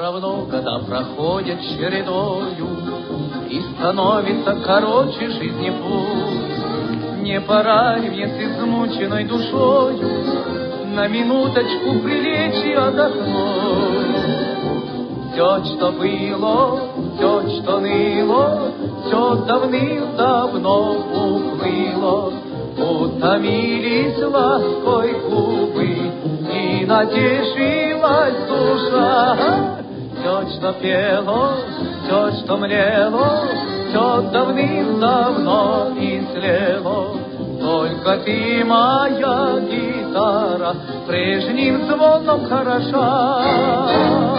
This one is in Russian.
равно года проходят чередою, и становится короче жизни путь. Не пора ли мне с измученной душою на минуточку прилечь и отдохнуть? Все, что было, все, что ныло, все давным-давно уплыло. Утомились лаской губы, и натешилась душа. Все, что пело, все, что млело, все давным-давно истлело. Только ты, моя гитара, прежним звоном хороша.